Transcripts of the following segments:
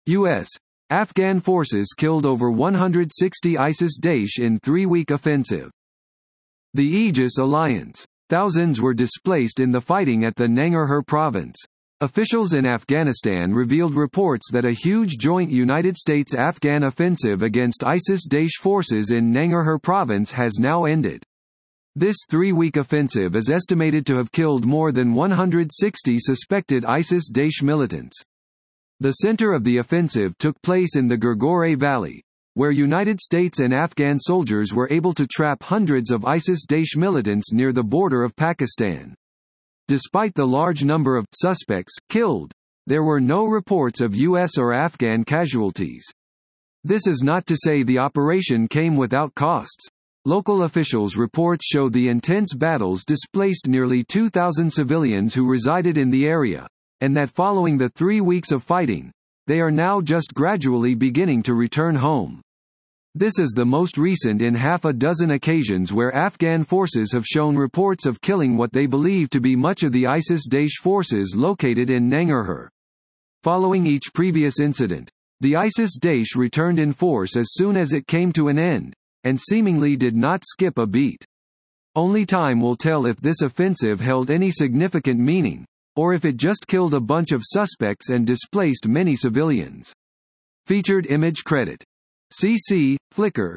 U.S. Afghan forces killed over 160 ISIS-Daesh in three-week offensive. The Aegis Alliance. Thousands were displaced in the fighting at the Nangarhar province. Officials in Afghanistan revealed reports that a huge joint United States-Afghan offensive against ISIS-Daesh forces in Nangarhar province has now ended. This three-week offensive is estimated to have killed more than 160 suspected ISIS-Daesh militants. The center of the offensive took place in the Gurgore Valley, where United States and Afghan soldiers were able to trap hundreds of ISIS-Daesh militants near the border of Pakistan. Despite the large number of suspects killed, there were no reports of U.S. or Afghan casualties. This is not to say the operation came without costs. Local officials' reports show the intense battles displaced nearly 2,000 civilians who resided in the area, and that following the 3 weeks of fighting, they are now just gradually beginning to return home. This is the most recent in half a dozen occasions where Afghan forces have shown reports of killing what they believe to be much of the ISIS-Daesh forces located in Nangarhar. Following each previous incident, the ISIS-Daesh returned in force as soon as it came to an end, and seemingly did not skip a beat. Only time will tell if this offensive held any significant meaning, or if it just killed a bunch of suspects and displaced many civilians. Featured image credit. CC, Flickr,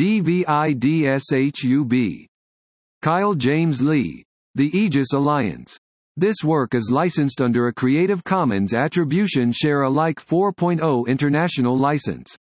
DVIDSHUB. Kyle James Lee. The Aegis Alliance. This work is licensed under a Creative Commons Attribution Share Alike 4.0 international license.